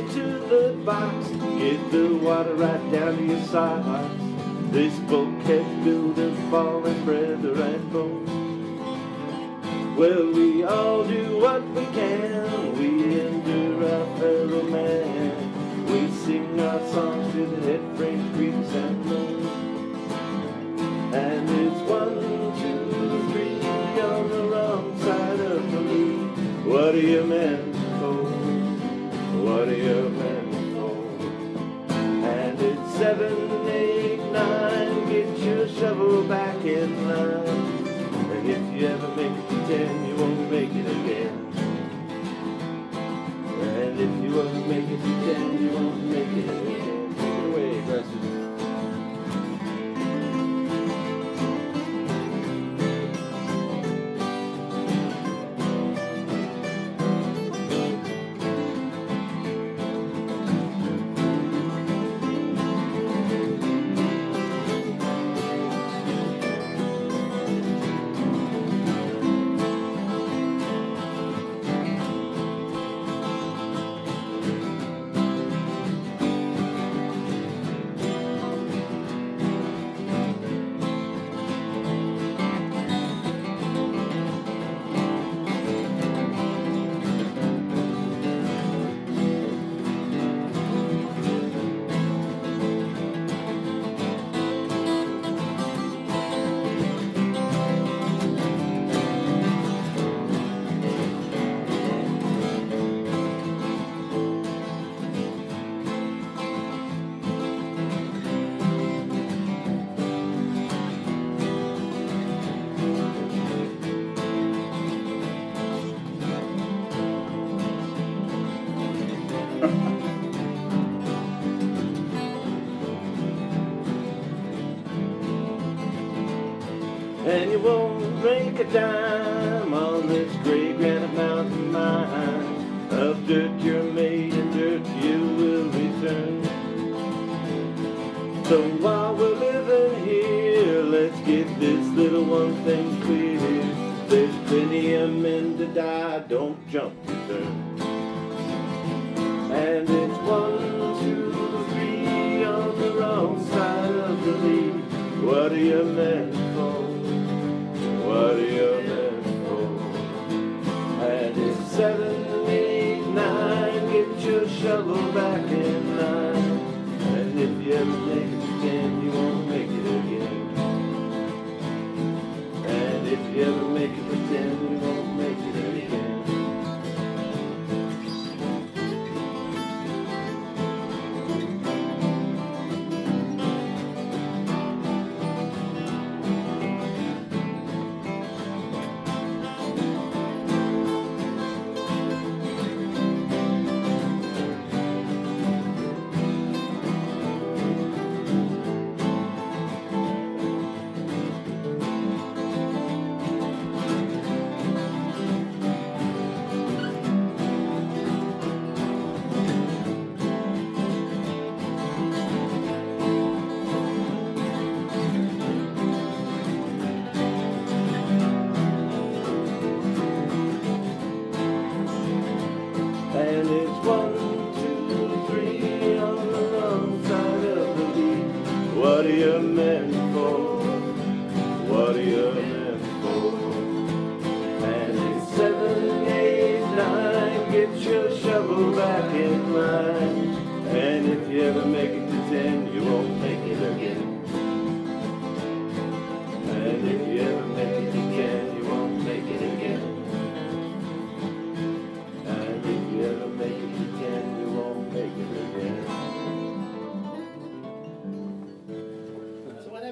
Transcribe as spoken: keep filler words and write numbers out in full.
into the box, get the water right down to your socks. This bulkhead builder falling breather and bone. Well, we all do what we can, we endure our fellow man. We sing our songs to the head frame creaks and moans. And it's one, two, three on the wrong side of the lead. What are you meant for? What are you meant for? And it's seven, eight, nine, get your shovel back in line. And if you ever make it to ten, you won't make it again. And if you ever make it to ten, you won't make it again. Take it away, Preston. And you won't make a dime on this gray granite mountain mine. Of dirt you're made and dirt you will return. So while we're living here, let's get this little one thing clear. There's plenty of men to die, don't jump your turn. And it's one, two, three on the wrong side of the lead. What are you meant for? What are you meant for? And it's seven, eight, nine, get your shovel back in line. And if you ever make it to ten, you won't make it again. And if you ever make it to ten, you won't make it again. And it's one, two, three on the wrong side of the lead. What are you meant for? What are you meant for? And it's seven, eight, nine, get your shovel back in line. And if you ever make it to ten, you won't make it.